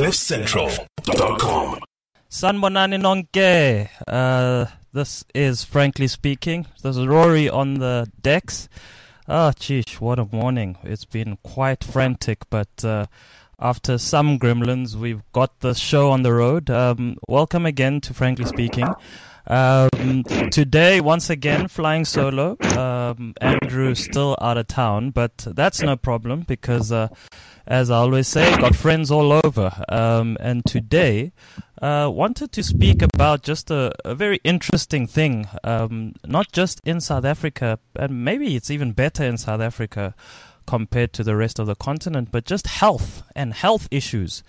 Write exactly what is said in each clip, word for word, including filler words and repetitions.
cliff central dot com. Sanbonani nonke. Uh, this is Frankly Speaking. There's Rory on the decks. Oh, geesh, what a morning. It's been quite frantic, but uh, after some gremlins, we've got the show on the road. Um, welcome again to Frankly Speaking. Um, today, once again, flying solo. Um, Andrew still out of town, but that's no problem because, uh, as I always say, got friends all over. Um, and today, uh, wanted to speak about just a, a very interesting thing, um, not just in South Africa, and maybe it's even better in South Africa compared to the rest of the continent, but just health and health issues.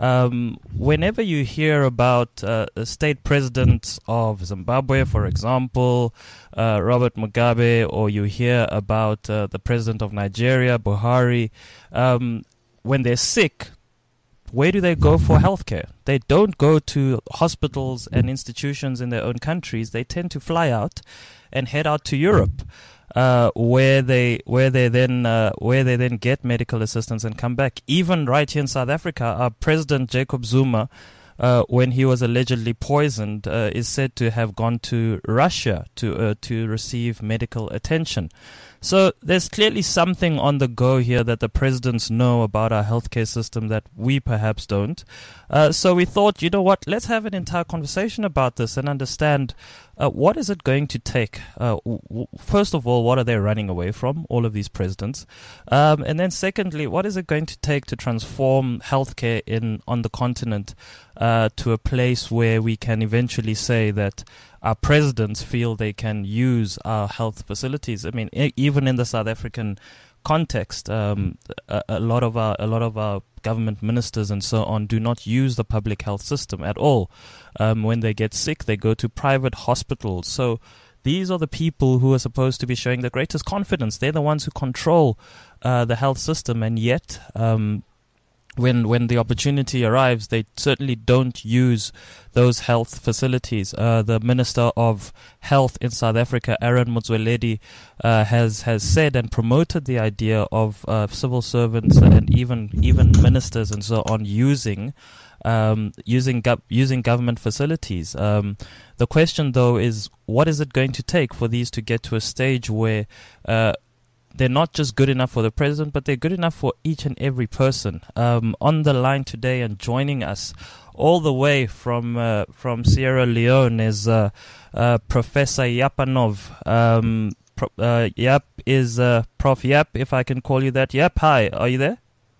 Um, whenever you hear about uh, the state presidents of Zimbabwe, for example, uh, Robert Mugabe, or you hear about uh, the president of Nigeria, Buhari, um, when they're sick, where do they go for healthcare? They don't go to hospitals and institutions in their own countries. They tend to fly out and head out to Europe. Uh, where they where they then uh, where they then get medical assistance and come back. Even right here in South Africa, our President Jacob Zuma, uh, when he was allegedly poisoned, uh, is said to have gone to Russia to uh, to receive medical attention. So there's clearly something on the go here that the presidents know about our healthcare system that we perhaps don't. Uh, so we thought, you know what, let's have an entire conversation about this and understand uh, what is it going to take. Uh, w- w- first of all, what are they running away from, all of these presidents? Um, and then secondly, what is it going to take to transform healthcare in on the continent uh, to a place where we can eventually say that our presidents feel they can use our health facilities. I mean, e- even in the South African context, um, a, a lot of our a lot of our government ministers and so on do not use the public health system at all. Um, when they get sick, they go to private hospitals. So these are the people who are supposed to be showing the greatest confidence. They're the ones who control uh, the health system, and yet Um, When when the opportunity arrives, they certainly don't use those health facilities. Uh, the Minister of Health in South Africa, Aaron Motsoaledi, uh, has has said and promoted the idea of uh, civil servants and even even ministers and so on using um, using gov- using government facilities. Um, the question, though, is what is it going to take for these to get to a stage where uh, they're not just good enough for the president, but they're good enough for each and every person. Um, on the line today and joining us all the way from uh, from Sierra Leone is uh, uh, Professor Yapanov. Um, Pro- uh, Yap is uh, Prof Yap, if I can call you that. Yap, hi, are you there?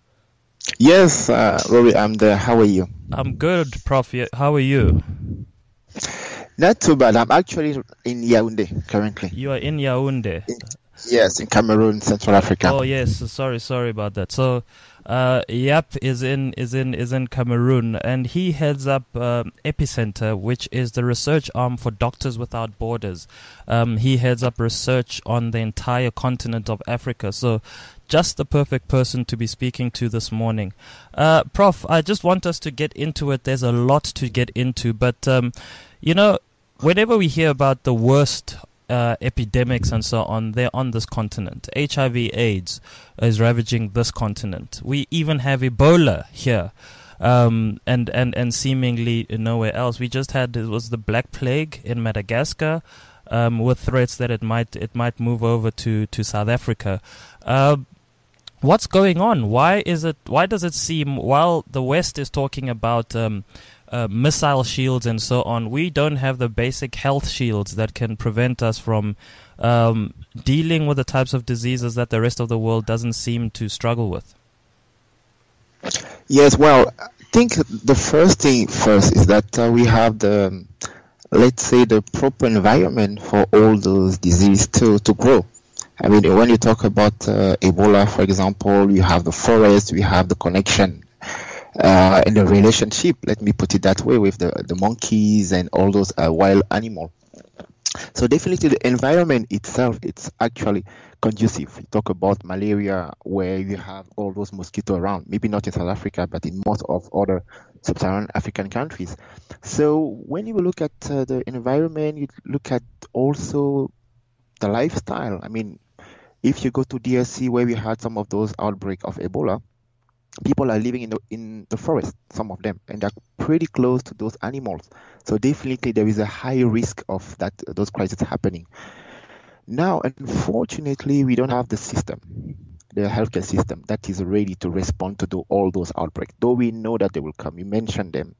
Yes, uh, Rory, I'm there. How are you? I'm good, Prof Yap. How are you? Not too bad. I'm actually in Yaoundé currently. You are in Yaoundé. In- Yes, in Cameroon, Central Africa. Oh yes, sorry, sorry about that. So, uh, Yap is in is in is in Cameroon, and he heads up um, Epicenter, which is the research arm for Doctors Without Borders. Um, he heads up research on the entire continent of Africa. So, just the perfect person to be speaking to this morning. Uh, Prof, I just want us to get into it. There's a lot to get into, but um, you know, whenever we hear about the worst Uh, epidemics and so on, they're on this continent. H I V AIDS is ravaging this continent. We even have Ebola here, um, and, and, and seemingly nowhere else. We just had, it was the Black Plague in Madagascar, um, with threats that it might it might move over to, to South Africa. Uh, what's going on? Why is it? Why does it seem, while the West is talking about um, Uh, missile shields and so on, we don't have the basic health shields that can prevent us from um, dealing with the types of diseases that the rest of the world doesn't seem to struggle with? Yes, well, I think the first thing first is that uh, we have the, let's say, the proper environment for all those diseases to, to grow. I mean, when you talk about uh, Ebola, for example, you have the forest, we have the connection Uh, in the relationship, let me put it that way, with the, the monkeys and all those uh, wild animals. So definitely the environment itself, it's actually conducive. You talk about malaria, where you have all those mosquitoes around, maybe not in South Africa, but in most of other sub-Saharan African countries. So when you look at uh, the environment, you look at also the lifestyle. I mean, if you go to D R C, where we had some of those outbreaks of Ebola, people are living in the in the forest, some of them, and they're pretty close to those animals. So definitely there is a high risk of that those crises happening. Now, unfortunately, we don't have the system, the healthcare system that is ready to respond to do all those outbreaks. Though we know that they will come. You mentioned them: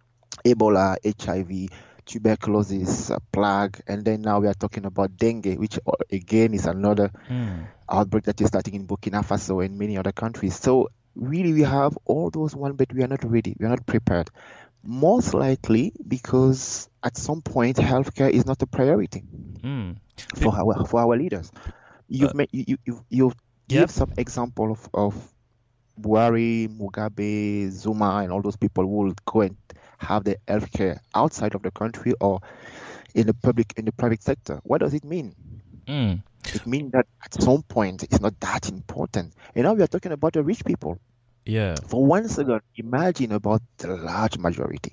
Ebola, H I V, tuberculosis, uh, plague, and then now we are talking about dengue, which uh, again is another Mm. outbreak that is starting in Burkina Faso and many other countries. So really, we have all those ones, but we are not ready. We are not prepared. Most likely because at some point healthcare is not a priority Mm. for our for our leaders. You've Uh, made, you you you you Yep. give some example of of Buhari, Mugabe, Zuma, and all those people who will go and have their healthcare outside of the country or in the public in the private sector. What does it mean? Mm. It means that at some point it's not that important. And now we are talking about the rich people. Yeah. For one second, imagine about the large majority.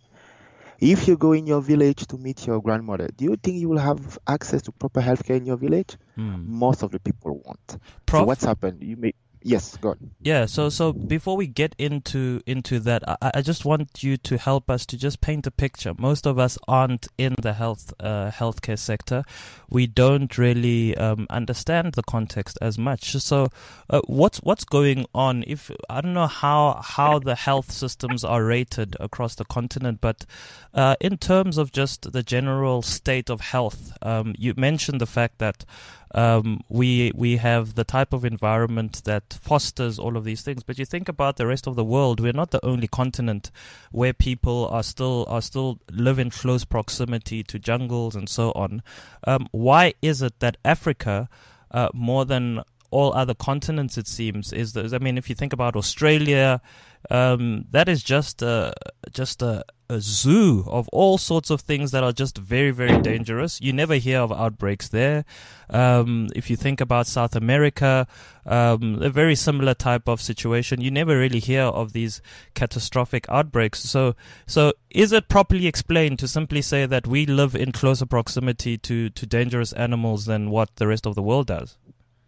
If you go in your village to meet your grandmother, do you think you will have access to proper healthcare in your village? Mm. Most of the people won't. So Prof? what's happened? You may yes, go on. Yeah, so so before we get into into that, I, I just want you to help us to just paint a picture. Most of us aren't in the health uh, healthcare sector. We don't really um, understand the context as much. So, uh, what's what's going on? If I don't know how how the health systems are rated across the continent, but uh, in terms of just the general state of health, um, you mentioned the fact that. Um, we we have the type of environment that fosters all of these things. But you think about the rest of the world, we're not the only continent where people are still are still live in close proximity to jungles and so on. Um, why is it that Africa, uh, more than all other continents, it seems, is the, I mean, if you think about Australia, um, that is just a, just a, a zoo of all sorts of things that are just very, very dangerous. You never hear of outbreaks there. Um, if you think about South America, um, a very similar type of situation. You never really hear of these catastrophic outbreaks. So, so is it properly explained to simply say that we live in closer proximity to, to dangerous animals than what the rest of the world does?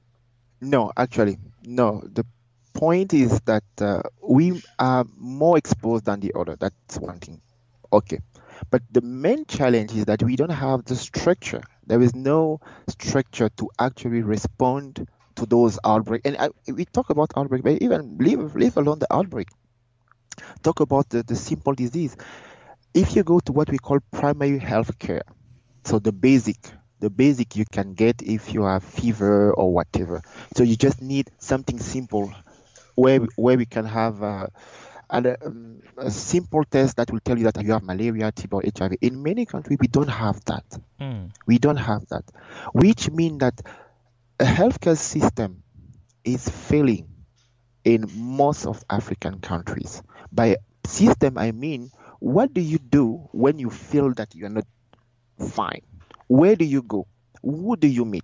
No, actually, no. The point is that uh, we are more exposed than the other. That's one thing. Okay. But the main challenge is that we don't have the structure. There is no structure to actually respond to those outbreaks. And I, we talk about outbreak, but even leave, leave alone the outbreak. Talk about the, the simple disease. If you go to what we call primary health care, so the basic, the basic you can get if you have fever or whatever. So you just need something simple where where we can have uh, a, um, a simple test that will tell you that you have malaria, T B or H I V. In many countries, we don't have that. Mm. We don't have that, which means that a healthcare system is failing in most of African countries. By system, I mean, what do you do when you feel that you're not fine? Where do you go? Who do you meet?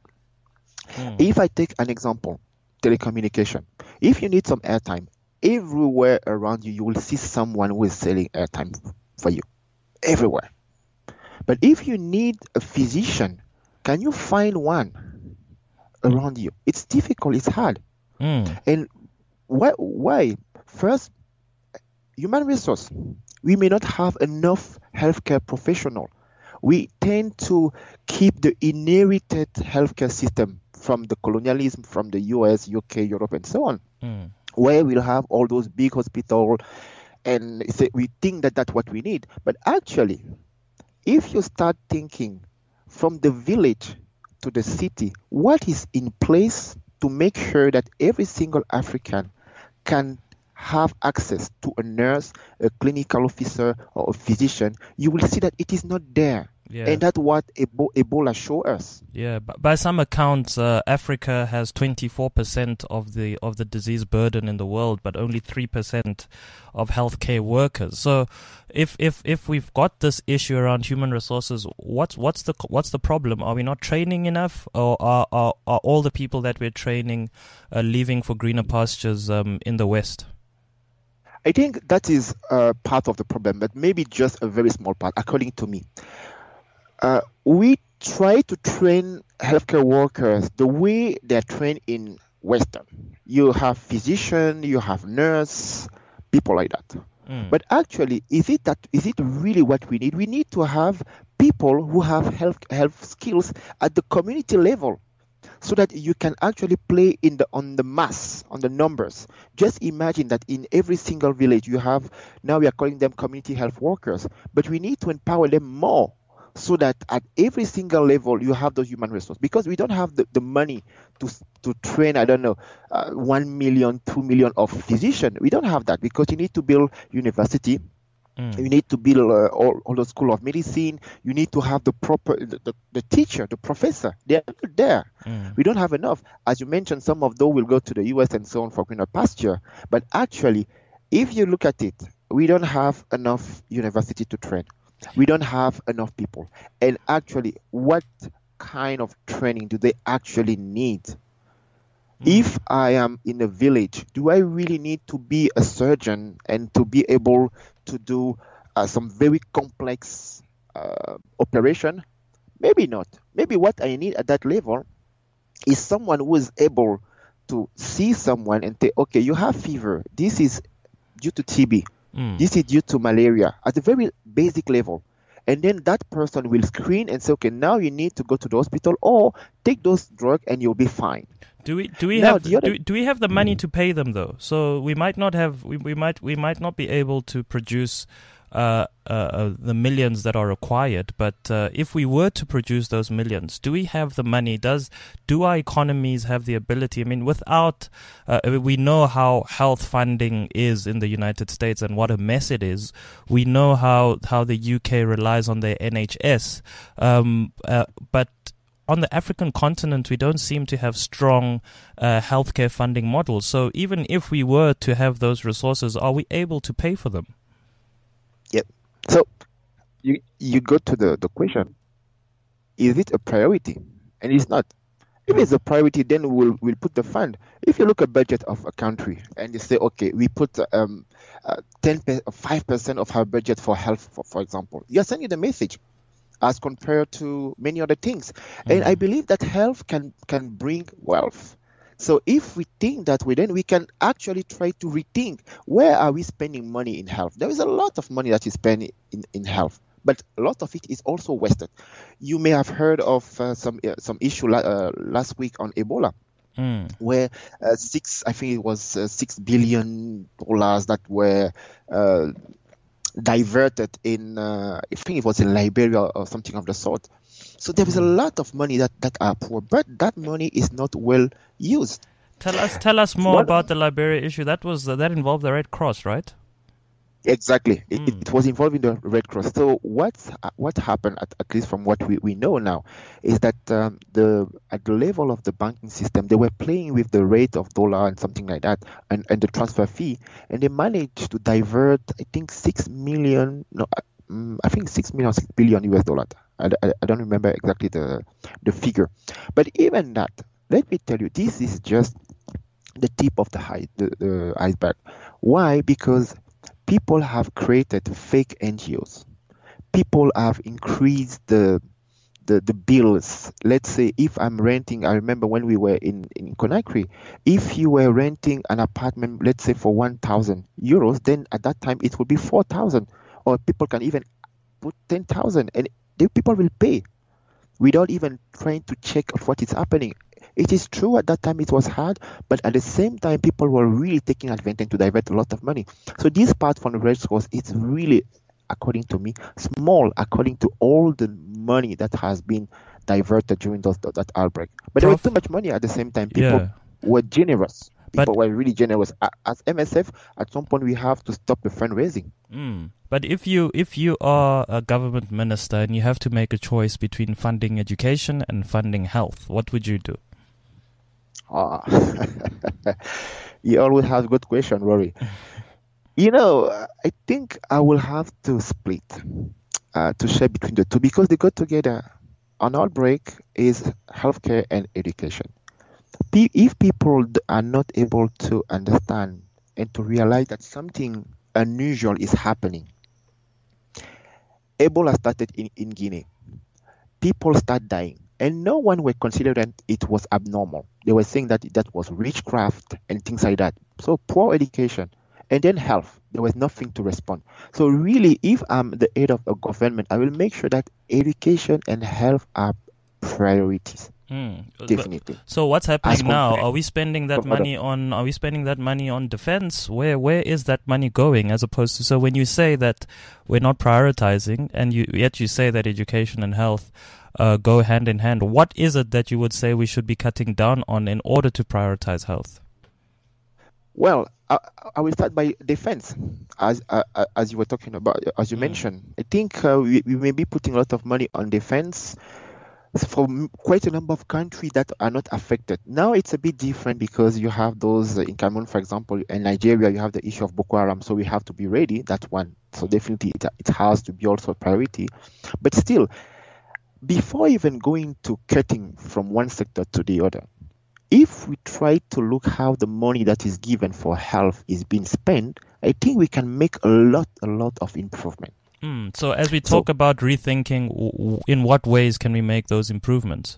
Mm. If I take an example, telecommunication. If you need some airtime, everywhere around you, you will see someone who is selling airtime for you. Everywhere. But if you need a physician, can you find one around you? It's difficult. It's hard. Mm. And why? Why? First, human resource. We may not have enough healthcare professional. We tend to keep the inherited healthcare system from the colonialism, from the U S, U K, Europe, and so on, Mm. where we'll have all those big hospitals, and say we think that that's what we need. But actually, if you start thinking from the village to the city, what is in place to make sure that every single African can have access to a nurse, a clinical officer, or a physician, you will see that it is not there. Yeah. And that's what Ebo- Ebola show us. Yeah, b- by some accounts, uh, Africa has twenty-four percent of the of the disease burden in the world, but only three percent of healthcare workers. So, if if if we've got this issue around human resources, what's what's the what's the problem? Are we not training enough, or are are, are all the people that we're training uh, leaving for greener pastures um, in the West? I think that is uh, part of the problem, but maybe just a very small part, according to me. Uh, we try to train healthcare workers the way they're trained in Western. You have physician, you have nurse, people like that. Mm. But actually, is it that is it really what we need? We need to have people who have health health skills at the community level, so that you can actually play in the on the mass, on the numbers. Just imagine that in every single village you have, now we are calling them community health workers, but we need to empower them more, so that at every single level you have those human resources, because we don't have the, the money to to train, I don't know, uh, one million, two million of physicians. We don't have that, because you need to build university. Mm. You need to build uh, all, all the school of medicine. You need to have the proper, the, the, the teacher, the professor. They are not there. Mm. We don't have enough. As you mentioned, some of those will go to the U S and so on for greener pasture. But actually, if you look at it, we don't have enough university to train. We don't have enough people. And actually, what kind of training do they actually need? If I am in a village, do I really need to be a surgeon and to be able to do uh, some very complex uh, operation? Maybe not. Maybe what I need at that level is someone who is able to see someone and say, okay, you have fever. This is due to T B. Mm. This is due to malaria at a very basic level. And then that person will screen and say, okay, now you need to go to the hospital or take those drugs and you'll be fine. Do we do we Now, have the other- do, do we have the money to pay them though? So we might not have we, we might we might not be able to produce uh, uh, uh, the millions that are required. But uh, if we were to produce those millions, do we have the money? Does do our economies have the ability? I mean, without uh, we know how health funding is in the United States and what a mess it is. We know how how the U K relies on their N H S, um, uh, but on the African continent, we don't seem to have strong uh, healthcare funding models. So even if we were to have those resources, are we able to pay for them? Yep. So you you go to the, the question, is it a priority? And it's not. If it's a priority, then we'll we'll put the fund. If you look at budget of a country and you say, okay, we put um uh, ten five percent of our budget for health, for, for example, you're sending the message as compared to many other things. Mm-hmm. And I believe that health can can bring wealth. So if we think that way, then we can actually try to rethink, where are we spending money in health? There is a lot of money that is spent in, in health, but a lot of it is also wasted. You may have heard of uh, some uh, some issue la- uh, last week on Ebola, mm. where uh, six, I think it was uh, six billion dollars that were uh, diverted in, uh, I think it was in Liberia or something of the sort. So there is a lot of money that, that are poor, but that money is not well used. Tell us, tell us more what, about the Liberia issue. That was uh, that involved the Red Cross, right? Exactly. It, mm. it was involving the Red Cross. So what's, what happened, at, at least from what we, we know now, is that um, the at the level of the banking system, they were playing with the rate of dollar and something like that, and, and the transfer fee, and they managed to divert, I think, six million, no, um, I think six million, six billion U S dollars. I, I, I don't remember exactly the the figure. But even that, let me tell you, this is just the tip of the, high, the, the iceberg. Why? Because people have created fake N G Os. People have increased the, the the bills. Let's say if I'm renting, I remember when we were in, in Conakry, if you were renting an apartment, let's say for one thousand euros, then at that time it would be four thousand. Or people can even put ten thousand, and the people will pay without even trying to check what is happening. It is true at that time it was hard, but at the same time people were really taking advantage to divert a lot of money. So this part from the Red Cross is really, according to me, small according to all the money that has been diverted during those, that outbreak. But Prof, there was too much money at the same time. People yeah. were generous. People but, were really generous. As M S F, at some point we have to stop the fundraising. Mm. But if you if you are a government minister and you have to make a choice between funding education and funding health, what would you do? Ah, you always have a good question, Rory. You know, I think I will have to split, uh, to share between the two, because they go together. An outbreak is healthcare and education. If people are not able to understand and to realize that something unusual is happening, Ebola started in, in Guinea. People start dying, and no one were considering it was abnormal. They were saying that that was witchcraft and things like that. So poor education. And then health, there was nothing to respond. So really, if I'm the head of a government, I will make sure that education and health are priorities. Mm. Definitely. So what's happening As now? compared Are we spending that from money on? Are we spending that money on defense? Where where is that money going? As opposed to, so when you say that we're not prioritizing, and you yet you say that education and health uh, go hand in hand, what is it that you would say we should be cutting down on in order to prioritize health? Well, I, I will start by defense, as uh, as you were talking about, as you Mm. mentioned. I think uh, we, we may be putting a lot of money on defense for m- quite a number of countries that are not affected. Now it's a bit different because you have those uh, in Cameroon, for example, in Nigeria, you have the issue of Boko Haram, so we have to be ready. That's one. So definitely it, it has to be also a priority. But still, before even going to cutting from one sector to the other, if we try to look how the money that is given for health is being spent, I think we can make a lot, a lot of improvement. Mm. So as we So- talk about rethinking, w- w- in what ways can we make those improvements?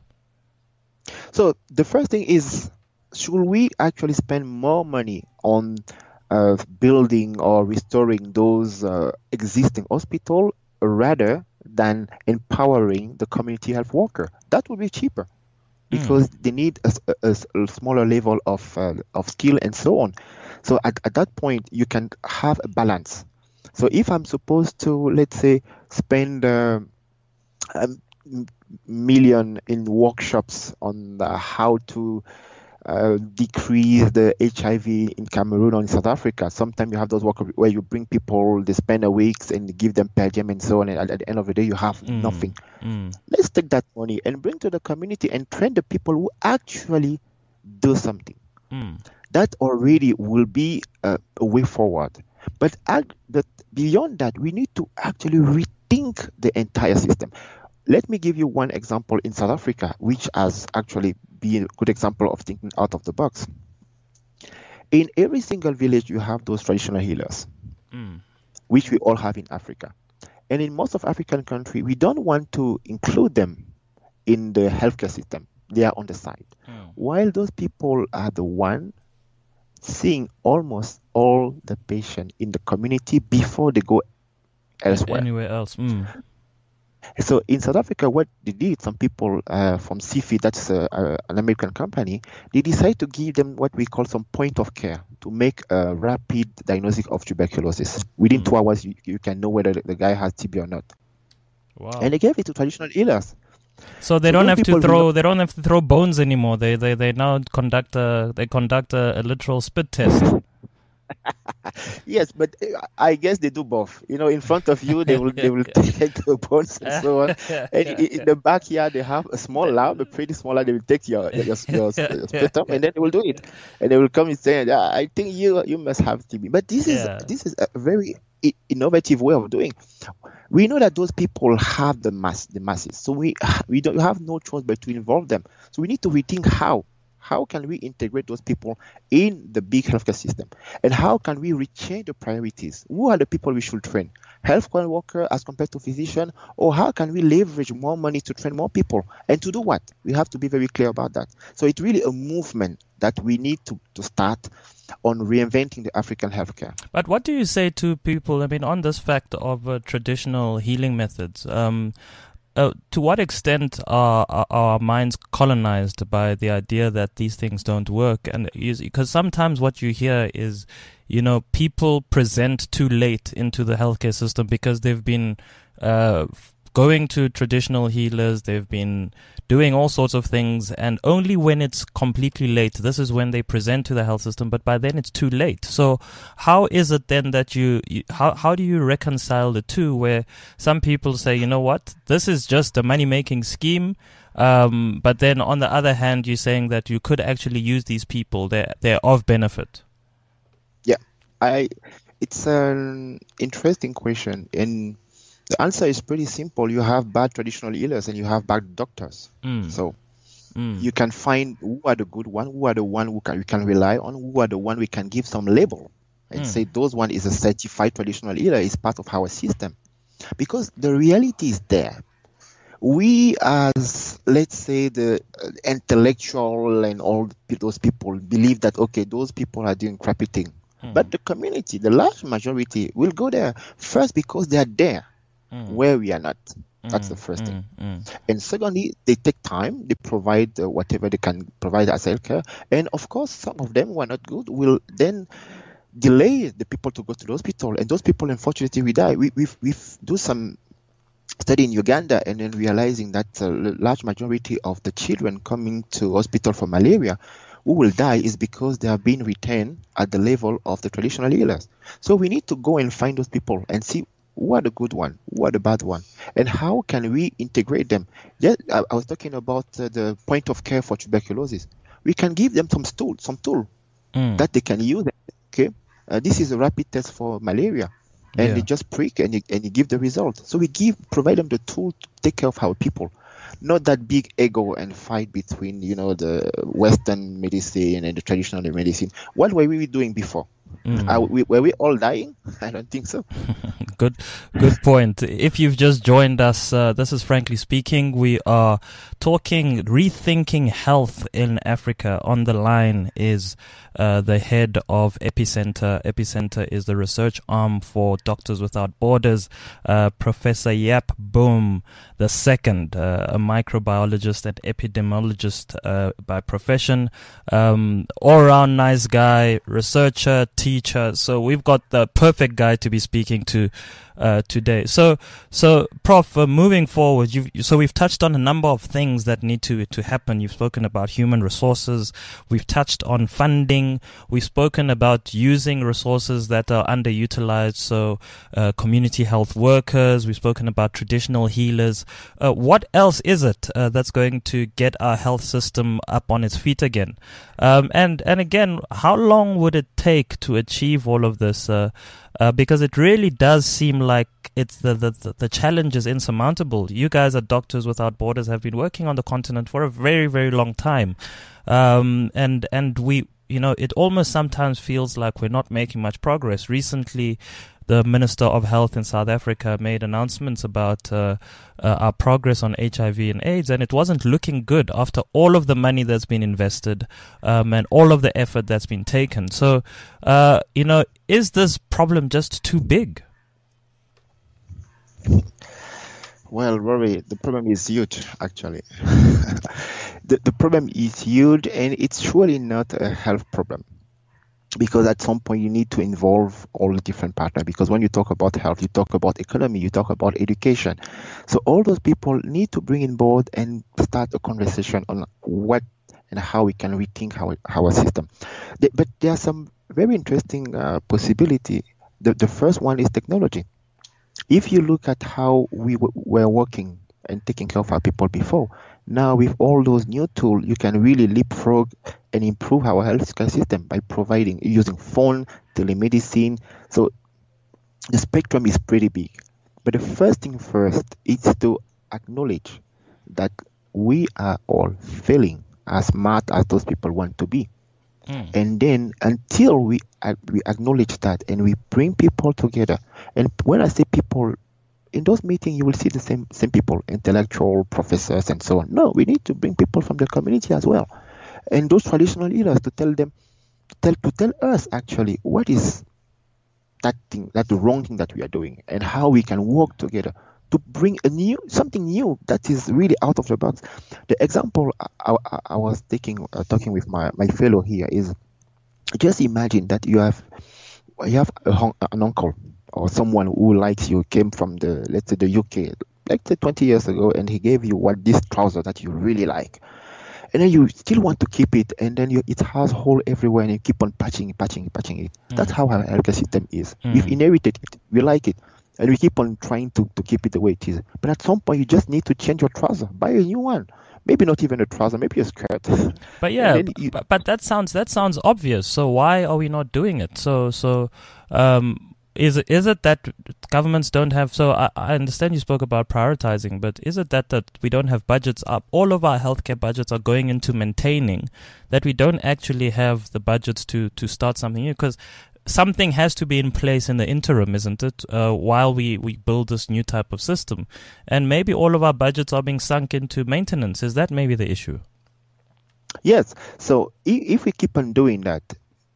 So the first thing is, should we actually spend more money on uh, building or restoring those uh, existing hospitals rather than empowering the community health worker? That would be cheaper because they need a, s- a s- a smaller level of uh, of skill and so on. So at, at that point, you can have a balance. So if I'm supposed to, let's say, spend uh, a m- million in workshops on uh, how to uh, decrease the H I V in Cameroon or in South Africa. Sometimes you have those workshops where you bring people, they spend a week and give them per diem and so on, and at, at the end of the day, you have Mm. nothing. Mm. Let's take that money and bring to the community and train the people who actually do something. Mm. That already will be a, a way forward. But, act, but beyond that, we need to actually rethink the entire system. Let me give you one example in South Africa, which has actually been a good example of thinking out of the box. In every single village, you have those traditional healers, Mm. which we all have in Africa. And in most of African countries, we don't want to include them in the healthcare system. They are on the side. Mm. While those people are the one seeing almost all the patient in the community before they go elsewhere. Anywhere else? Mm. So in South Africa, what they did, some people uh, from C F I, that's uh, uh, an American company, they decided to give them what we call some point of care to make a rapid diagnosis of tuberculosis. Within Mm. two hours, you, you can know whether the, the guy has T B or not. Wow. And they gave it to traditional healers. So they So don't those have to people will throw. They don't have to throw bones anymore. They they they now conduct a they conduct a, a literal spit test. Yes, but uh, I guess they do both. You know, in front of you, they will they will take the bones and so on. And i- in the backyard, they have a small lab, a pretty small lab. They will take your your, your, your, your sputum, and then they will do it. And they will come and say, "Yeah, I think you you must have T B." But this Yeah. is this is a very i- innovative way of doing. We know that those people have the mass, the masses. So we we don't have no choice but to involve them. So we need to rethink how. How can we integrate those people in the big healthcare system? And how can we rechange the priorities? Who are the people we should train? Healthcare worker as compared to physician? Or how can we leverage more money to train more people? And to do what? We have to be very clear about that. So it's really a movement that we need to, to start on reinventing the African healthcare. But what do you say to people? I mean, on this fact of uh, traditional healing methods, um, uh, to what extent are, are our minds colonized by the idea that these things don't work? And because sometimes what you hear is, you know, people present too late into the healthcare system because they've been uh, going to traditional healers, they've been doing all sorts of things, and only when it's completely late, this is when they present to the health system, but by then it's too late. So how is it then that you, you how, how do you reconcile the two, where some people say, you know what, this is just a money-making scheme, um, but then on the other hand, you're saying that you could actually use these people, they're, they're of benefit? Yeah, I. It's an interesting question, and the answer is pretty simple. You have bad traditional healers and you have bad doctors. Mm. So Mm. you can find who are the good one, who are the one who can, we can rely on, who are the one we can give some label and Mm. say those one is a certified traditional healer, is part of our system. Because the reality is there. We as, let's say, the uh, intellectual and all those people believe that, okay, those people are doing crappy thing. Mm. But the community, the large majority, will go there first because they are there mm. where we are not. That's mm. the first mm. thing. Mm. And secondly, they take time. They provide uh, whatever they can provide as healthcare. And of course, some of them who are not good will then delay the people to go to the hospital. And those people, unfortunately, will die. We, we've, we've do some study in Uganda and then realizing that a large majority of the children coming to hospital for malaria who will die is because they are being retained at the level of the traditional healers. So we need to go and find those people and see who are the good one, who are the bad one, and how can we integrate them. Yeah, I, I was talking about uh, the point of care for tuberculosis. We can give them some tool, some tool mm. that they can use. Okay, uh, this is a rapid test for malaria. And yeah. they just prick and you, and you give the result. So we give provide them the tool to take care of our people, not that big ego and fight between you know the Western medicine and the traditional medicine. What were we doing before? Mm. Are we, were we all dying? I don't think so. Good, good point. If you've just joined us, uh, this is Frankly Speaking. We are talking rethinking health in Africa. On the line is uh, the head of Epicenter. Epicenter is the research arm for Doctors Without Borders, uh, Professor Jaap Boom the second, uh, a microbiologist and epidemiologist uh, by profession, um, all-around nice guy, researcher, teacher. So we've got the perfect guy to be speaking to uh, today. So, so Prof, uh, moving forward, you've, so we've touched on a number of things that need to to happen. You've spoken about human resources. We've touched on funding. We've spoken about using resources that are underutilized. So, uh, community health workers. We've spoken about traditional healers. Uh, what else is it uh, that's going to get our health system up on its feet again? Um, and and again, how long would it take to achieve all of this? Uh, uh, because it really does seem like it's the, the the challenge is insurmountable. You guys at Doctors Without Borders have been working on the continent for a very very long time, um, and and we you know it almost sometimes feels like we're not making much progress. Recently, the Minister of Health in South Africa made announcements about uh, uh, our progress on H I V and AIDS, and it wasn't looking good after all of the money that's been invested um, and all of the effort that's been taken. So, uh, you know, is this problem just too big? Well, Rory, the problem is huge, actually. the, the problem is huge, and it's surely not a health problem. Because at some point you need to involve all the different partners. Because when you talk about health, you talk about economy, you talk about education. So all those people need to bring in board and start a conversation on what and how we can rethink our, our system. But there are some very interesting uh, possibility. The, the first one is technology. If you look at how we w- were working and taking care of our people before, now with all those new tools, you can really leapfrog and improve our healthcare system by providing, using phone, telemedicine. So the spectrum is pretty big. But the first thing first is to acknowledge that we are all failing as smart as those people want to be. Mm. And then until we uh, we acknowledge that and we bring people together, and when I say people, in those meetings, you will see the same same people, intellectual, professors, and so on. No, we need to bring people from the community as well. And those traditional leaders to tell them, to tell, to tell us actually what is that thing, that the wrong thing that we are doing, and how we can work together to bring a new, something new that is really out of the box. The example I, I, I was taking, uh, talking with my, my fellow here is, just imagine that you have, you have a, an uncle or someone who likes you, came from the, let's say the U K, like say twenty years ago, and he gave you what this trouser that you really like. And then you still want to keep it, and then you, it has hole everywhere, and you keep on patching it, patching it, patching it. Mm. That's how our healthcare system is. Mm. We've inherited it, we like it, and we keep on trying to, to keep it the way it is. But at some point, you just need to change your trouser, buy a new one. Maybe not even a trouser, maybe a skirt. But yeah, you, but, but that sounds that sounds obvious. So why are we not doing it? So so. Um, Is it, is it that governments don't have, so I, I understand you spoke about prioritizing, but is it that, that we don't have budgets up? All of our healthcare budgets are going into maintaining, that we don't actually have the budgets to, to start something new? Because something has to be in place in the interim, isn't it, uh, while we, we build this new type of system? And maybe all of our budgets are being sunk into maintenance. Is that maybe the issue? Yes. So if, if we keep on doing that,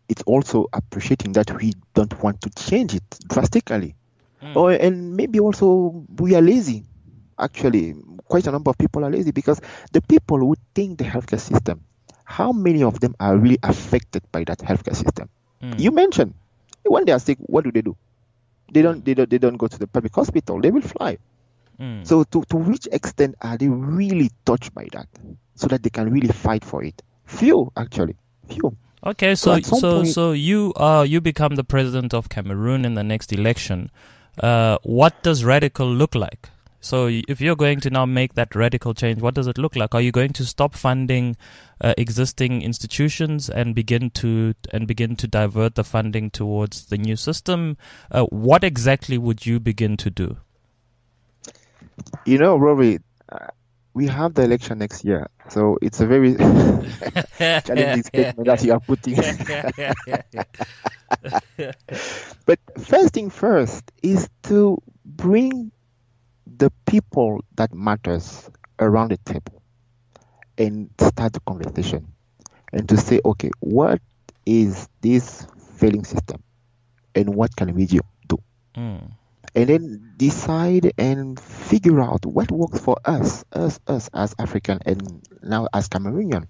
it's also appreciating that we don't want to change it drastically. Mm. Or and maybe also we are lazy. Actually, quite a number of people are lazy because the people who think the healthcare system, how many of them are really affected by that healthcare system? Mm. You mentioned when they are sick, what do they do? They don't. They don't. They don't go to the public hospital. They will fly. Mm. So to to which extent are they really touched by that, so that they can really fight for it? Few, actually, few. Okay, so at some so point- so you uh you become the president of Cameroon in the next election. Uh, what does radical look like? So y- if you're going to now make that radical change, what does it look like? Are you going to stop funding uh, existing institutions and begin to and begin to divert the funding towards the new system? Uh, what exactly would you begin to do? You know, Rory, uh, we have the election next year, so it's a very challenging statement that you are putting. But first thing first is to bring the people that matters around the table and start the conversation and to say, okay, what is this failing system and what can we do? Mm. And then decide and figure out what works for us, us, us as African and now as Cameroonian.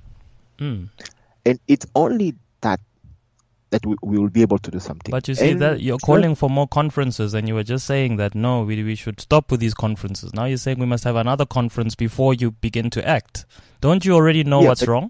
Mm. And it's only that that we, we will be able to do something. But you see And that you're first- calling for more conferences, and you were just saying that no, we we should stop with these conferences. Now you're saying we must have another conference before you begin to act. Don't you already know Yeah, what's but- wrong?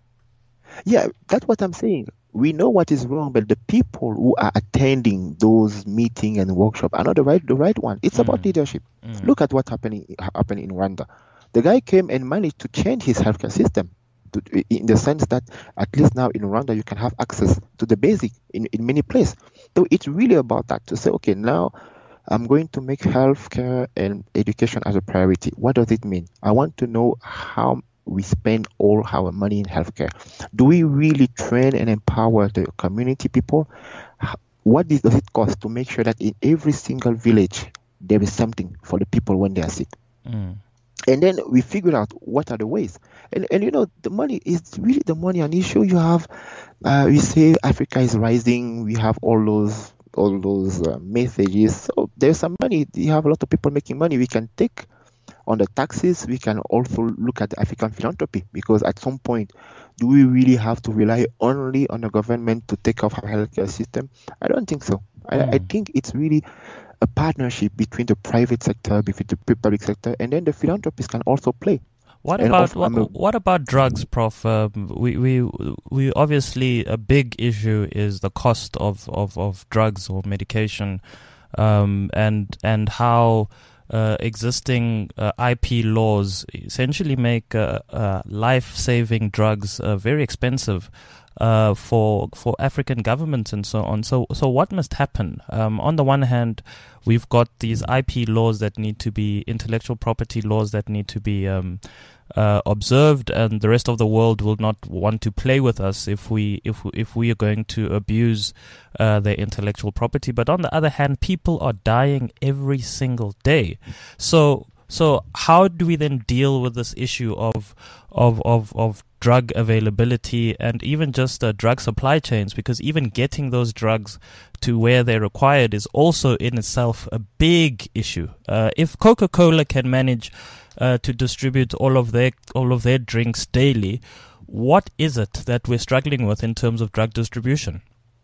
Yeah, that's what I'm saying. We know what is wrong, but the people who are attending those meetings and workshops are not the right the right one. It's about Mm. leadership. Mm. Look at what happening happened in Rwanda. The guy came and managed to change his healthcare system, to, in the sense that at least now in Rwanda you can have access to the basic in, in many places. So it's really about that, to say, okay, now I'm going to make healthcare and education as a priority. What does it mean? I want to know how we spend all our money in healthcare. Do we really train and empower the community people? H- What is- does it cost to make sure that in every single village there is something for the people when they are sick? Mm. And then we figure out what are the ways. And and you know, the money is really the money an issue. You have, uh, we say Africa is rising. We have all those all those uh, messages. So there's some money. You have a lot of people making money. We can take on the taxes. We can also look at the African philanthropy, because at some point, do we really have to rely only on the government to take off our healthcare system? I don't think so. I, I Mm. think it's really a partnership between the private sector, between the pu- public sector, and then the philanthropists can also play. What And about of- what, I'm a- what about drugs, Prof? Um, we we we obviously a big issue is the cost of, of, of drugs or medication, um, and and how uh, existing uh, I P laws essentially make uh, uh, life-saving drugs uh, very expensive uh, for for African governments and so on. So so what must happen? Um, on the one hand, we've got these I P laws that need to be intellectual property laws that need to be um, uh, observed, and the rest of the world will not want to play with us if we if we, if we are going to abuse uh, their intellectual property. But on the other hand, people are dying every single day. So so how do we then deal with this issue of of of of drug availability and even just uh, drug supply chains? Because even getting those drugs to where they're required is also in itself a big issue. Uh, if Coca-Cola can manage uh, to distribute all of their all of their drinks daily, what is it that we're struggling with in terms of drug distribution?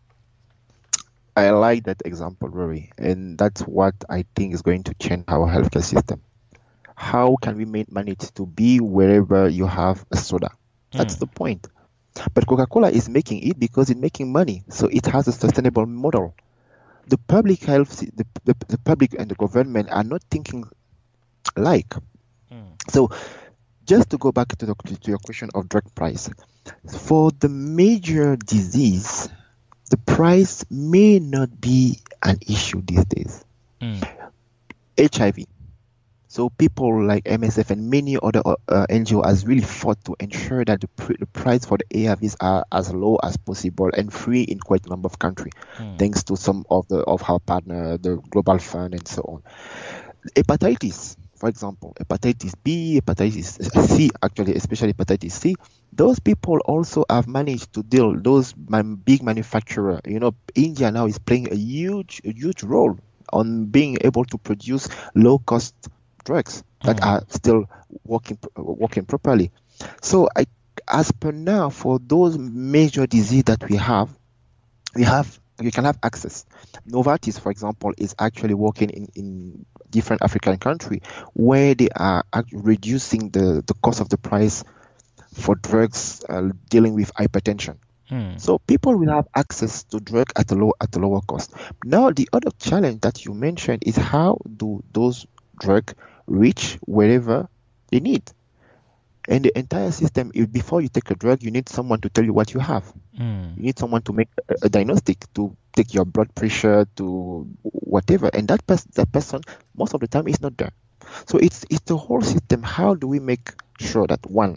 I like that example, Rory, and that's what I think is going to change our healthcare system. How can we make money to be wherever you have a soda? That's Mm. the point. But Coca-Cola is making it because it's making money, so it has a sustainable model. The public health, the, the, the public and the government are not thinking alike. Mm. So, just to go back to, the, to your question of drug price, for the major disease, the price may not be an issue these days. Mm. H I V. So people like M S F and many other uh, N G Os has really fought to ensure that the, pr- the price for the A R Vs are as low as possible and free in quite a number of countries, Mm. thanks to some of the of our partner, the Global Fund and so on. Hepatitis, for example, hepatitis B, hepatitis C, actually, especially hepatitis C, those people also have managed to deal, those man, big manufacturer, you know, India now is playing a huge, a huge role on being able to produce low-cost drugs that mm. are still working working properly. So, I, as per now, for those major diseases that we have, we have we can have access. Novartis, for example, is actually working in, in different African countries where they are reducing the, the cost of the price for drugs uh, dealing with hypertension. Hmm. So people will have access to drug at a low at a lower cost. Now the other challenge that you mentioned is how do those drugs reach wherever they need? And the entire system, if before you take a drug, you need someone to tell you what you have. Mm. You need someone to make a, a diagnostic, to take your blood pressure, to whatever. And that, pers- that person, most of the time, is not there. So it's it's the whole system. How do we make sure that, one,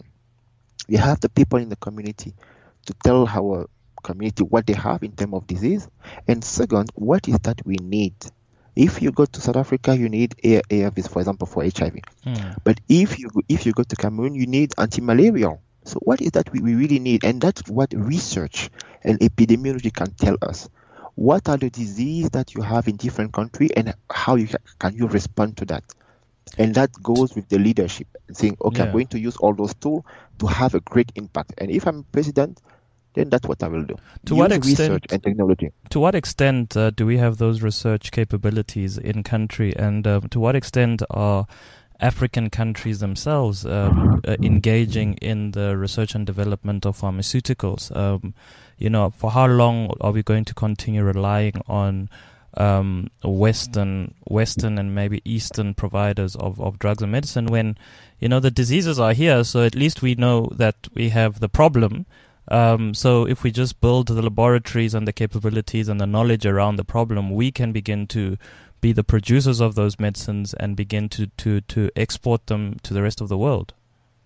we have the people in the community to tell our community what they have in terms of disease? And second, what is that we need? If you go to South Africa, you need A R Vs, for example, for H I V. Mm. But if you if you go to Cameroon, you need anti-malarial. So what is that we, we really need? And that's what research and epidemiology can tell us. What are the diseases that you have in different countries, and how you can, can you respond to that? And that goes with the leadership, saying, okay, yeah. I'm going to use all those tools to have a great impact. And if I'm president, then that's what I will do. To Use what extent, research and technology. To what extent uh, do we have those research capabilities in country, and uh, to what extent are African countries themselves um, uh, engaging in the research and development of pharmaceuticals? Um, you know, for how long are we going to continue relying on um, Western, Western and maybe Eastern providers of, of drugs and medicine when, you know, the diseases are here? So at least we know that we have the problem. Um, so if we just build the laboratories and the capabilities and the knowledge around the problem, we can begin to be the producers of those medicines and begin to, to, to export them to the rest of the world.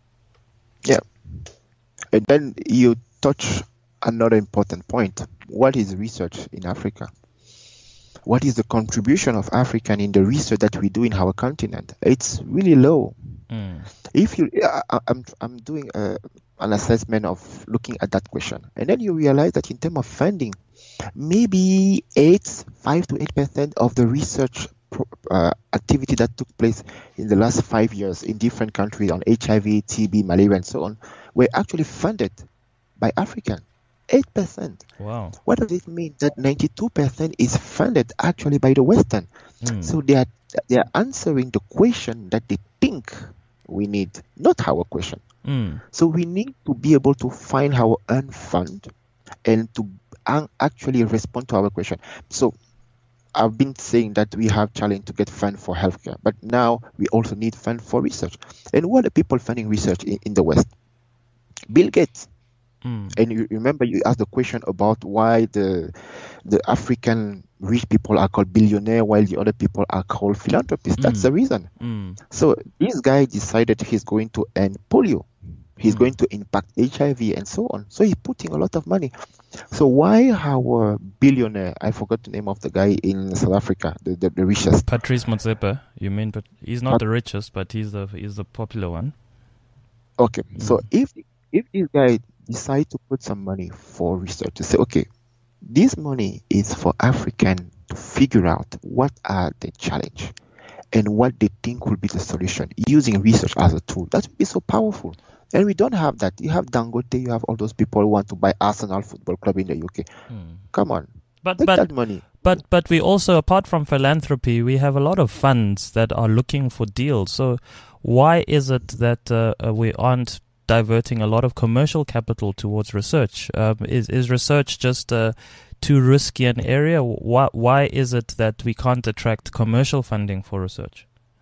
Yeah. And then you touch another important point. What is research in Africa? What is the contribution of African in the research that we do in our continent? It's really low. Mm. If you, I, I'm, I'm doing a, an assessment of looking at that question, and then you realize that in terms of funding, maybe eight, five to eight percent of the research pro, uh, activity that took place in the last five years in different countries on H I V, T B, malaria, and so on, were actually funded by African. eight percent. Wow. What does it mean? That ninety-two percent is funded actually by the Western. Mm. So they are they are answering the question that they think we need, not our question. Mm. So we need to be able to find our own fund and to actually respond to our question. So I've been saying that we have challenge to get fund for healthcare, but now we also need fund for research. And what are people funding research in, in the West? Bill Gates. Mm. And you remember you asked the question about why the the African rich people are called billionaires while the other people are called philanthropists. Mm. That's the reason. Mm. So this guy decided he's going to end polio. He's mm. going to impact H I V and so on. So he's putting a lot of money. So why our billionaire, I forgot the name of the guy in South Africa, the, the, the richest. Patrice Motsepe, you mean, but he's not Pat- the richest, but he's the he's the popular one. Okay, mm. so if if this guy decide to put some money for research, to say, okay, this money is for African to figure out what are the challenge and what they think will be the solution using research as a tool. That would be so powerful. And we don't have that. You have Dangote, you have all those people who want to buy Arsenal Football Club in the U K. Hmm. Come on, but, take but, that money. But but we also, apart from philanthropy, we have a lot of funds that are looking for deals. So why is it that uh, we aren't diverting a lot of commercial capital towards research? Um, is is research just uh, too risky an area? Why why is it that we can't attract commercial funding for research?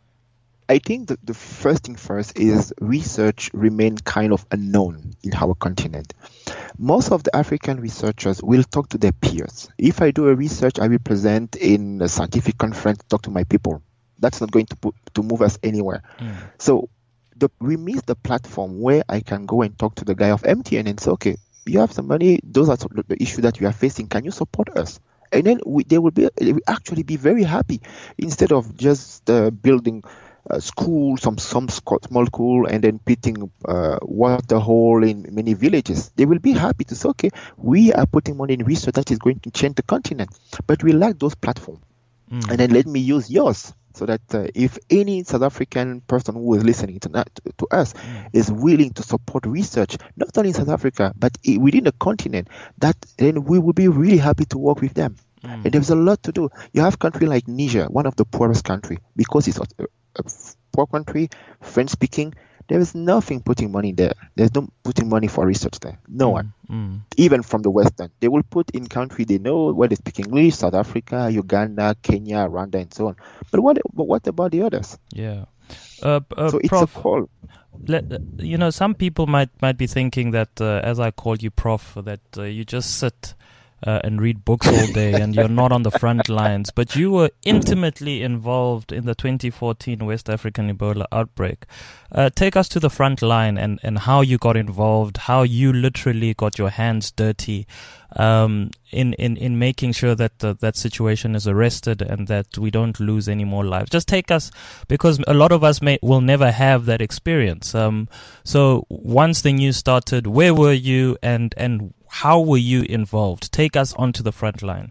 I think that the first thing first is research remain kind of unknown in our continent. Most of the African researchers will talk to their peers. If I do a research, I will present in a scientific conference, talk to my people. That's not going to put, to move us anywhere. Mm. So the, we miss the platform where I can go and talk to the guy of M T N and say, okay, you have some money. Those are the issues that you are facing. Can you support us? And then we, they will be they will actually be very happy instead of just uh, building uh, school, some some sco- small school, and then putting uh, water hole in many villages. They will be happy to say, okay, we are putting money in research that is going to change the continent, but we lack those platforms. Mm. And then let me use yours, so that uh, if any South African person who is listening to, that, to us Mm. is willing to support research, not only in South Africa, but i- within the continent, that then we will be really happy to work with them. Mm. And there's a lot to do. You have country like Niger, one of the poorest country, because it's a, a poor country, French speaking. There is nothing putting money there. There's no putting money for research there. No one, Mm. even from the Western. They will put in country they know where they speak English, South Africa, Uganda, Kenya, Rwanda, and so on. But what but what about the others? Yeah. Uh, p- uh, So it's Prof, a call. let, uh, you know, some people might might be thinking that uh, as I call you Prof, that uh, you just sit uh, and read books all day and you're not on the front lines. But you were intimately involved in the twenty fourteen West African Ebola outbreak. Uh, take us to the front line and, and how you got involved, how you literally got your hands dirty um, in, in, in making sure that the, that situation is arrested and that we don't lose any more lives. Just take us, because a lot of us may will never have that experience. Um, so once the news started, where were you and, and how were you involved? Take us onto the front line.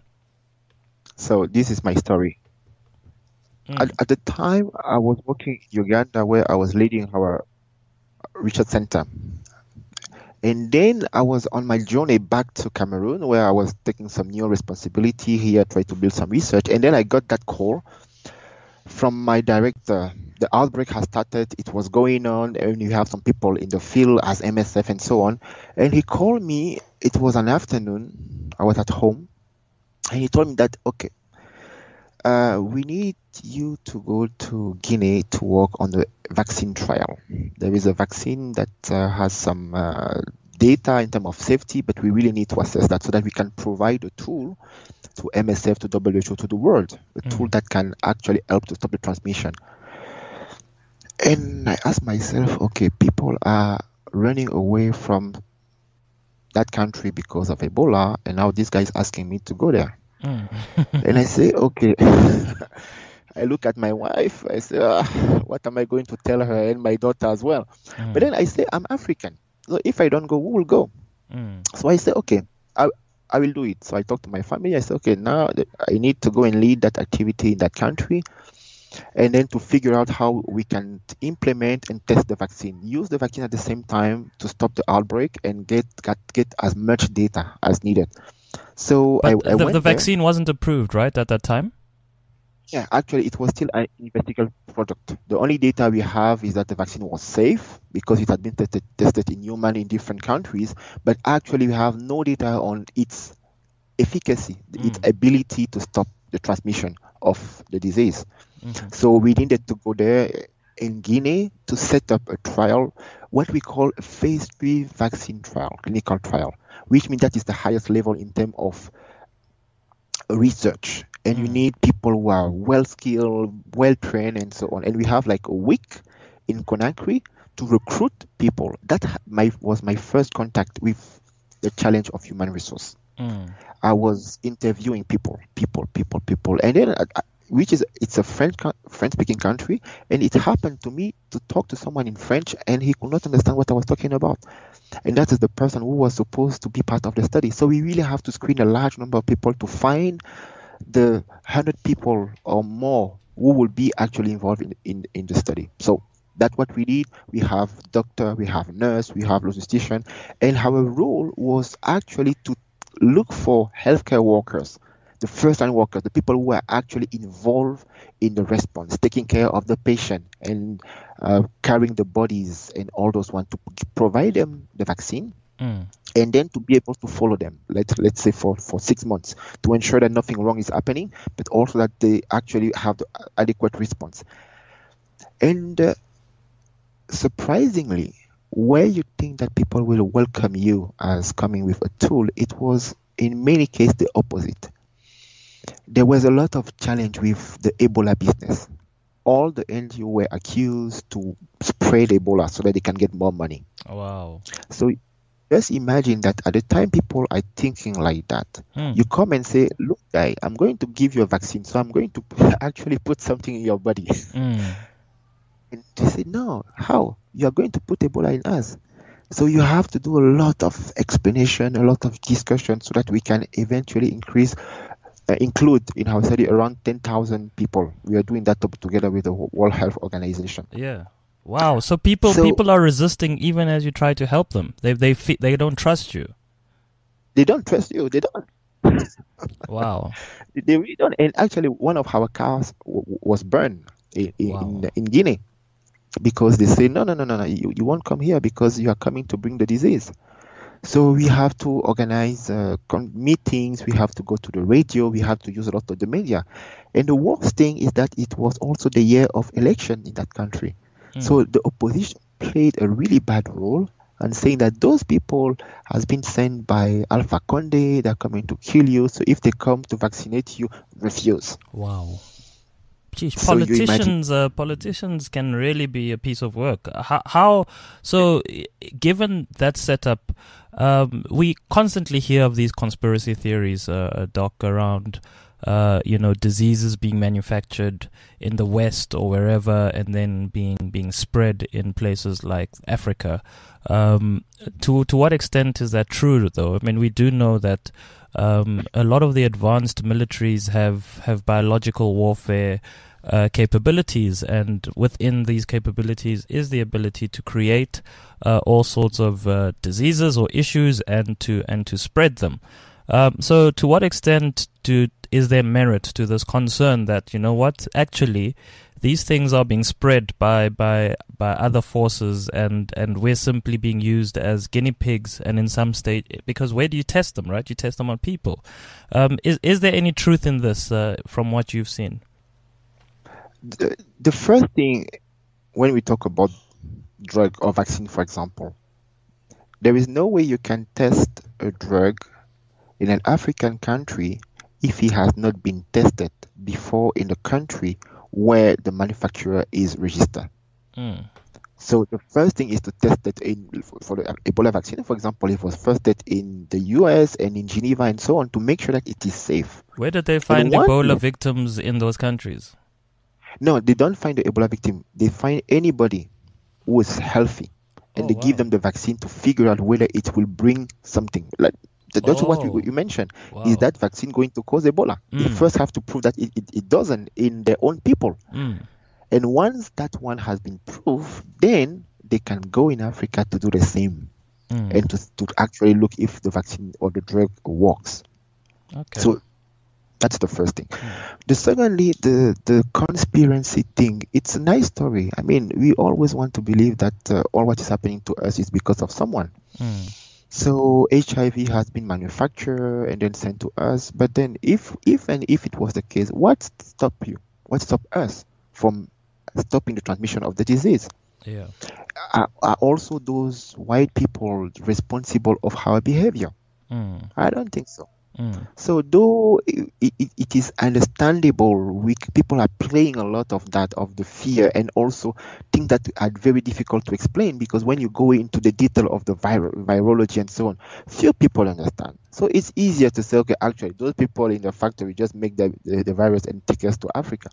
So this is my story. Mm. At, at the time, I was working in Uganda, where I was leading our research center. And then I was on my journey back to Cameroon, where I was taking some new responsibility here, trying to build some research. And then I got that call from my director. The outbreak has started, it was going on, and you have some people in the field as M S F and so on. And he called me, it was an afternoon, I was at home, and he told me that, okay, uh, we need you to go to Guinea to work on the vaccine trial. There is a vaccine that uh, has some uh, data in terms of safety, but we really need to assess that so that we can provide a tool to M S F, to W H O, to the world, a Mm. tool that can actually help to stop the transmission. And I asked myself, okay, people are running away from that country because of Ebola, and now this guy is asking me to go there. Mm. And I say, okay. I look at my wife, I say, ah, what am I going to tell her, and my daughter as well? Mm. But then I say, I'm African. So if I don't go, who will go? Mm. So I say, okay, I, I will do it. So I talk to my family. I say, okay, now I need to go and lead that activity in that country, and then to figure out how we can implement and test the vaccine. Use the vaccine at the same time to stop the outbreak and get get, get as much data as needed. So I, But I the, went the there. vaccine wasn't approved, right, at that time? Yeah, actually, it was still an investigational product. The only data we have is that the vaccine was safe because it had been tested, tested in human in different countries, but actually we have no data on its efficacy, its Mm. ability to stop the transmission of the disease. Mhm. So we needed to go there in Guinea to set up a trial, what we call a phase three vaccine trial, clinical trial, which means that is the highest level in terms of research. And you Mm. need people who are well skilled, well trained, and so on. And we have like a week in Conakry to recruit people. That ha- my, was my first contact with the challenge of human resource. Mm. I was interviewing people, people, people, people, and then uh, uh, which is it's a French co- French speaking country, and it happened to me to talk to someone in French, and he could not understand what I was talking about, and that is the person who was supposed to be part of the study. So we really have to screen a large number of people to find the hundred people or more who will be actually involved in in, in the study. So that's what we did. We have doctor, we have nurse, we have logistician, and our role was actually to look for healthcare workers, the first-line workers, the people who are actually involved in the response, taking care of the patient and uh, carrying the bodies and all those ones, to provide them the vaccine, Mm. and then to be able to follow them, let, let's say for, for six months, to ensure that nothing wrong is happening, but also that they actually have the adequate response. And uh, surprisingly, where you think that people will welcome you as coming with a tool, it was in many cases the opposite. There was a lot of challenge with the Ebola business. All the N G O were accused to spread Ebola so that they can get more money. Wow. So just imagine that at the time people are thinking like that. Mm. You come and say, look, guy, I'm going to give you a vaccine, so I'm going to actually put something in your body. Mm. And they said, no, how? You are going to put Ebola in us. So you have to do a lot of explanation, a lot of discussion so that we can eventually increase, uh, include in our study around ten thousand people. We are doing that together with the World Health Organization. Yeah. Wow. So people So- people are resisting even as you try to help them. They they fe- they don't trust you. They don't trust you. They don't. Wow. They really don't. And actually, one of our cars w- w- was burned in, in, Wow. in, in Guinea because they say, no, no, no, no, no, you, you won't come here because you are coming to bring the disease. So we have to organize uh, con- meetings. We have to go to the radio. We have to use a lot of the media. And the worst thing is that it was also the year of election in that country. So the opposition played a really bad role and saying that those people has been sent by Alpha Conde, they're coming to kill you. So if they come to vaccinate you, refuse. Wow. Geez, So you imagine- politicians, uh, politicians can really be a piece of work. How, how so? i- Given that setup, um, we constantly hear of these conspiracy theories, uh, Doc, around, uh, you know, diseases being manufactured in the West or wherever, and then being being spread in places like Africa. Um, to to what extent is that true, though? I mean, we do know that. Um, a lot of the advanced militaries have, have biological warfare uh, capabilities, and within these capabilities is the ability to create uh, all sorts of uh, diseases or issues and to and to spread them. Um, so, to what extent do is there merit to this concern that, you know what, actually these things are being spread by by by other forces, and and we're simply being used as guinea pigs, and in some state, because where do you test them, right? You test them on people. Um, is is there any truth in this uh, from what you've seen? The, the first thing when we talk about drug or vaccine, for example, there is no way you can test a drug in an African country if it has not been tested before in the country where the manufacturer is registered. Mm. So the first thing is to test it in for the Ebola vaccine, for example, it was first tested in the U S and in Geneva and so on to make sure that it is safe. Where did they find one- Ebola victims in those countries? No, they don't find the Ebola victim. They find anybody who is healthy, and Oh, they give wow. them the vaccine to figure out whether it will bring something. Like th- that's what Oh. you, you mentioned. Wow. Is that vaccine going to cause Ebola? They Mm. first have to prove that it, it, it doesn't in their own people. Mm. And once that one has been proved, then they can go in Africa to do the same Mm. and to, to actually look if the vaccine or the drug works. Okay. So that's the first thing. The secondly, the the conspiracy thing. It's a nice story. I mean, we always want to believe that uh, all what is happening to us is because of someone. Mm. So H I V has been manufactured and then sent to us. But then, if if and if it was the case, what stopped you? What stopped us from stopping the transmission of the disease? Yeah. Are, are also those white people responsible of our behavior? Mm. I don't think so. Mm. So though it, it, it is understandable, we, people are playing a lot of that, of the fear, and also things that are very difficult to explain, because when you go into the detail of the vir- virology and so on, few people understand. So it's easier to say, okay, actually, those people in the factory just make the, the, the virus and take us to Africa.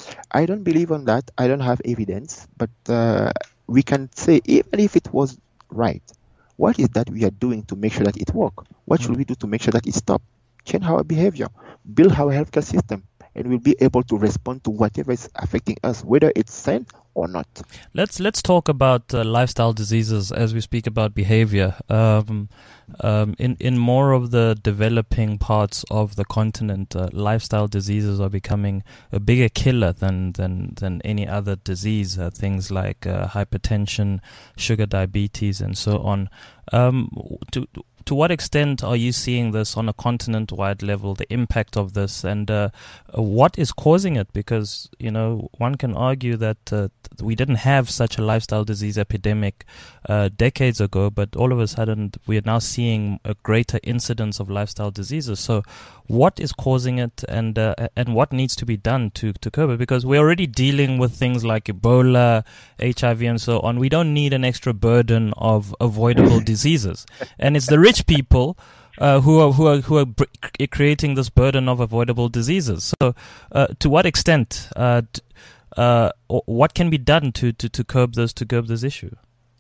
I don't believe on that. I don't have evidence, but uh, we can say, even if it was right, what is that we are doing to make sure that it works? What should we do to make sure that it stops? Change our behavior, build our healthcare system, and we'll be able to respond to whatever is affecting us, whether it's sane or not. Let's let's talk about uh, lifestyle diseases as we speak about behavior. Um, um, in in more of the developing parts of the continent, uh, lifestyle diseases are becoming a bigger killer than than than any other disease. Uh, things like uh, hypertension, sugar diabetes, and so on. Um, to to what extent are you seeing this on a continent-wide level, the impact of this, and uh, what is causing it? Because, you know, one can argue that uh, we didn't have such a lifestyle disease epidemic uh, decades ago, but all of a sudden we are now seeing a greater incidence of lifestyle diseases. So what is causing it, and uh, and what needs to be done to, to curb it? Because we're already dealing with things like Ebola, H I V, and so on. We don't need an extra burden of avoidable diseases. And it's the rich people uh, who are who are who are br- creating this burden of avoidable diseases. So, uh, to what extent uh, d- uh, what can be done to, to, to curb this to curb this issue?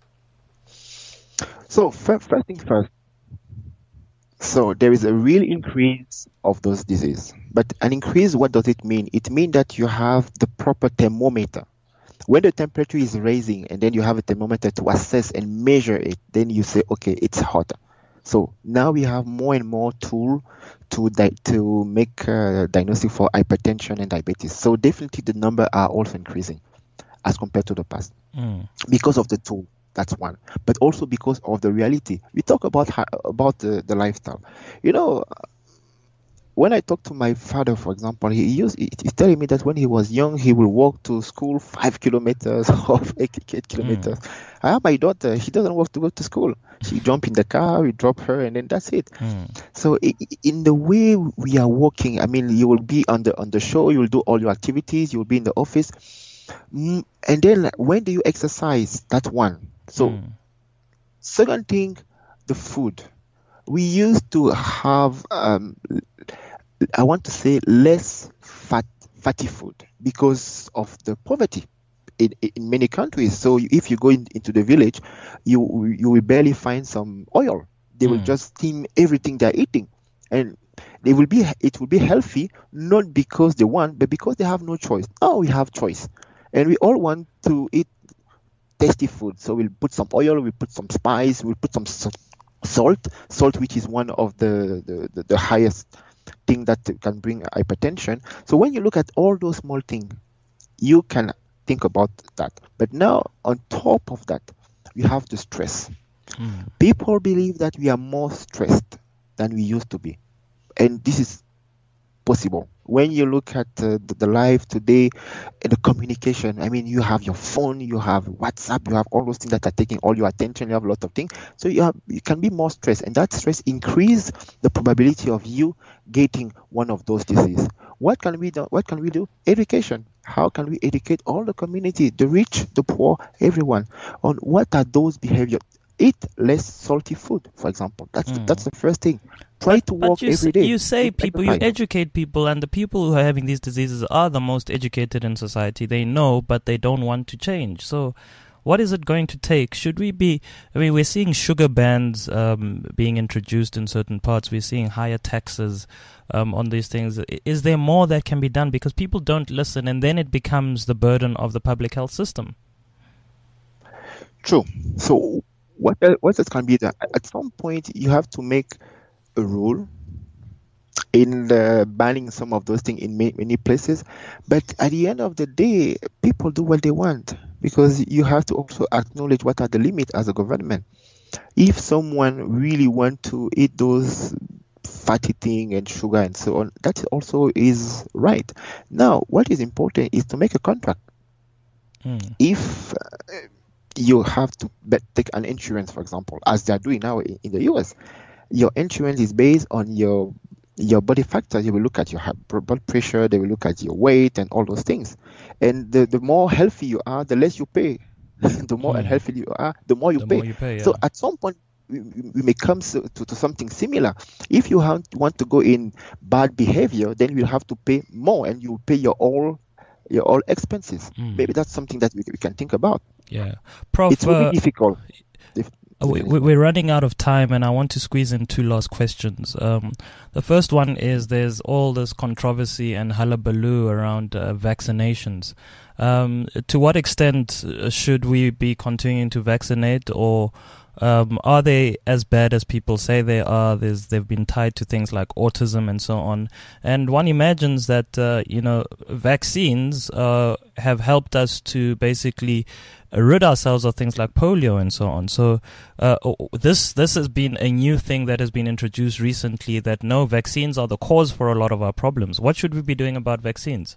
So first, first thing first. So there is a real increase of those diseases. But an increase, what does it mean? It means that you have the proper thermometer. When the temperature is rising and then you have a thermometer to assess and measure it, then you say, okay, it's hotter. So now we have more and more tools to di- to make uh, diagnosis for hypertension and diabetes. So definitely the number are also increasing as compared to the past mm. because of the tool. That's one, but also because of the reality. We talk about how, about the, the lifestyle. You know, when I talk to my father, for example, he used he's telling me that when he was young, he will walk to school five kilometers or eight, eight kilometers. Mm. I have my daughter; she doesn't walk to go to school. She jump in the car, we drop her, and then that's it. Mm. So, in the way we are walking, I mean, you will be on the on the show, you will do all your activities, you will be in the office, mm, and then when do you exercise? That one. So, mm. second thing, the food. We used to have, um, I want to say, less fat, fatty food because of the poverty in, in many countries. So, if you go in, into the village, you you will barely find some oil. They mm. will just steam everything they're eating, and they will be. It will be healthy, not because they want, but because they have no choice. Now we have choice, and we all want to eat tasty food. So we'll put some oil, we'll put some spice, we'll put some salt, salt which is one of the, the, the, the highest thing that can bring hypertension. So when you look at all those small things, you can think about that. But now on top of that, we have the stress. Mm. People believe that we are more stressed than we used to be. And this is possible. When you look at uh, the, the life today, and the communication, I mean, you have your phone, you have WhatsApp, you have all those things that are taking all your attention, you have a lot of things. So you have, you can be more stressed, and that stress increase the probability of you getting one of those diseases. What can we do? What can we do? Education. How can we educate all the community, the rich, the poor, everyone, on what are those behaviors? Eat less salty food, for example. That's mm. the, that's the first thing. Try but, to walk you every day. You say Eat people, exercise. You educate people, and the people who are having these diseases are the most educated in society. They know, but they don't want to change. So what is it going to take? Should we be, I mean, we're seeing sugar bans um, being introduced in certain parts. We're seeing higher taxes um, on these things. Is there more that can be done? Because people don't listen, and then it becomes the burden of the public health system. True. So what what else can be done? At some point, you have to make a rule in the banning some of those things in many, many places. But at the end of the day, people do what they want, because you have to also acknowledge what are the limits as a government. If someone really want to eat those fatty thing and sugar and so on, that also is right. Now, what is important is to make a contract. Mm. If uh, you have to bet, take an insurance, for example, as they are doing now in, in the U S, your insurance is based on your your body factors. You will look at your blood pressure, they will look at your weight and all those things. And the, the more healthy you are, the less you pay. The more mm. unhealthy you are, the more you the pay. More you pay yeah. So at some point, we, we may come to, to, to something similar. If you have, want to go in bad behavior, then you have to pay more, and you pay your all your all expenses. Mm. Maybe that's something that we, we can think about. Yeah, Prof, it's really uh, difficult. If, we, we're running out of time, and I want to squeeze in two last questions. Um, the first one is, there's all this controversy and hullabaloo around uh, vaccinations. Um, to what extent should we be continuing to vaccinate, or um, are they as bad as people say they are? There's, they've been tied to things like autism and so on. And one imagines that, uh, you know, vaccines uh, have helped us to basically rid ourselves of things like polio and so on. So uh, this this has been a new thing that has been introduced recently, that no, vaccines are the cause for a lot of our problems. What should we be doing about vaccines?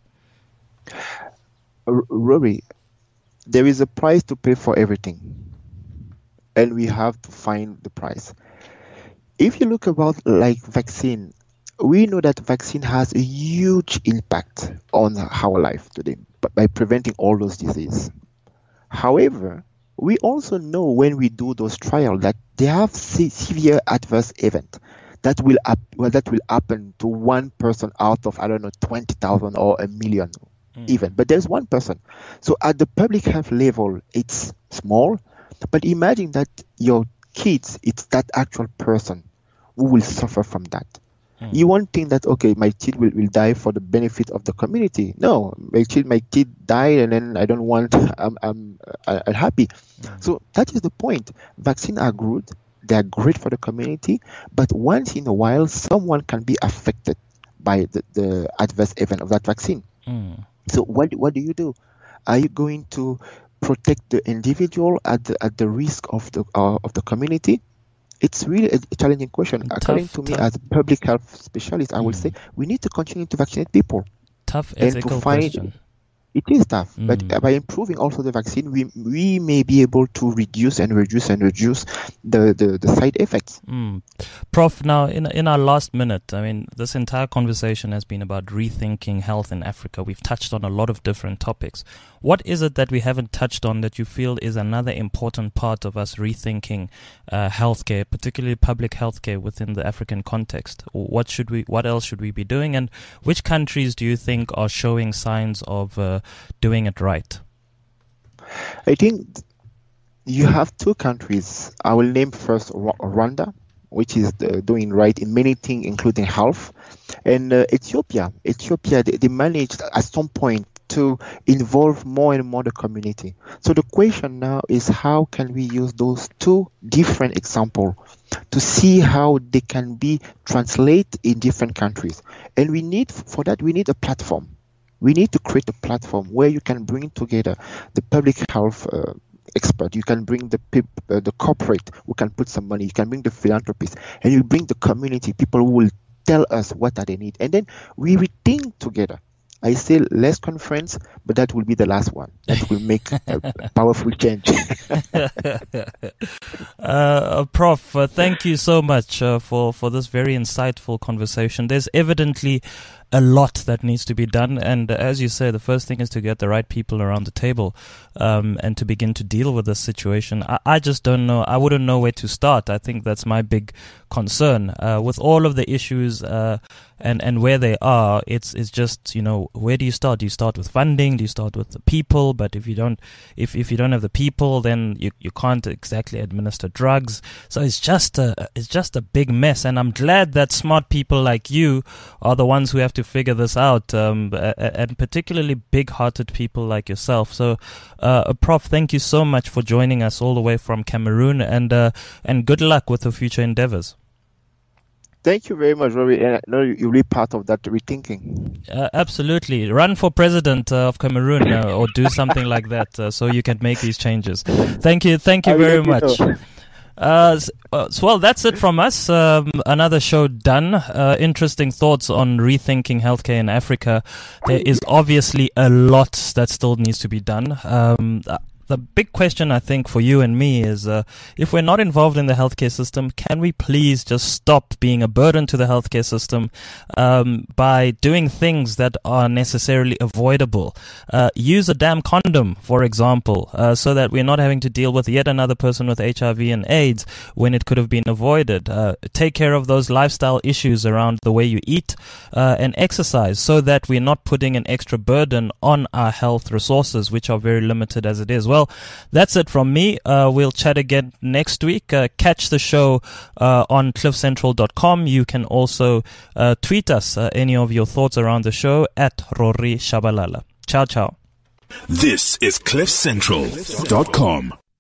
R- Rory, there is a price to pay for everything, and we have to find the price. If you look about like vaccine, we know that vaccine has a huge impact on our life today, but by preventing all those diseases. However, we also know when we do those trials that they have se- severe adverse event that will ap- well, that will happen to one person out of, I don't know, twenty thousand or a million. mm. even, but there's one person. So at the public health level, it's small, but imagine that your kids, it's that actual person who will suffer from that. Mm. You won't think that, okay, my kid will, will die for the benefit of the community. No, my kid, my kid died and then I don't want, I'm, I'm uh, unhappy. Mm. So that is the point. Vaccines are good. They are great for the community, but once in a while, someone can be affected by the, the adverse event of that vaccine. Mm. So what what do you do? Are you going to protect the individual at the at the risk of the uh, of the community? It's really a challenging question. Tough, According to me, tough. as a public health specialist, I mm. would say we need to continue to vaccinate people. Tough ethical and to find, question. It is tough, mm. but by improving also the vaccine, we we may be able to reduce and reduce and reduce the, the, the side effects. Mm. Prof, now in in our last minute, I mean, this entire conversation has been about rethinking health in Africa. We've touched on a lot of different topics. What is it that we haven't touched on that you feel is another important part of us rethinking uh, healthcare, particularly public healthcare within the African context? What should we? What else should we be doing? And which countries do you think are showing signs of uh, doing it right? I think you have two countries. I will name first Rwanda, which is uh, doing right in many things, including health, and uh, Ethiopia. Ethiopia, they, they managed at some point to involve more and more the community. So the question now is, how can we use those two different examples to see how they can be translated in different countries? And we need, for that, we need a platform. We need to create a platform where you can bring together the public health uh, expert, you can bring the pip, uh, the corporate who can put some money, you can bring the philanthropists, and you bring the community, people who will tell us what are they need. And then we rethink together. I say less conference, but that will be the last one. That will make a powerful change. uh, Prof, uh, thank you so much uh, for, for this very insightful conversation. There's evidently a lot that needs to be done, and uh, as you say, the first thing is to get the right people around the table um, and to begin to deal with this situation. I, I just don't know. I wouldn't know where to start. I think that's my big concern uh, with all of the issues uh, and and where they are. It's it's just, you know, where do you start? Do you start with funding? Do you start with the people? But if you don't, if if you don't have the people, then you you can't exactly administer drugs. So it's just a it's just a big mess. And I'm glad that smart people like you are the ones who have to figure this out, um, and particularly big-hearted people like yourself. So, uh, Prof, thank you so much for joining us all the way from Cameroon, and uh, and good luck with the future endeavors. Thank you very much, Rory. And I know you'll be part of that rethinking. Uh, absolutely. Run for president uh, of Cameroon uh, or do something like that uh, so you can make these changes. Thank you. Thank you very much. Uh, so, well, that's it from us. Um, another show done. Uh, interesting thoughts on rethinking healthcare in Africa. There is obviously a lot that still needs to be done. Um, The big question, I think, for you and me is, uh, if we're not involved in the healthcare system, can we please just stop being a burden to the healthcare system um, by doing things that are necessarily avoidable? Uh, use a damn condom, for example, uh, so that we're not having to deal with yet another person with H I V and AIDS when it could have been avoided. Uh, take care of those lifestyle issues around the way you eat uh, and exercise, so that we're not putting an extra burden on our health resources, which are very limited as it is. Well, that's it from me. Uh, we'll chat again next week. Uh, catch the show uh, on cliff central dot com. You can also uh, tweet us uh, any of your thoughts around the show at Rory Shabalala. Ciao, ciao. This is cliff central dot com.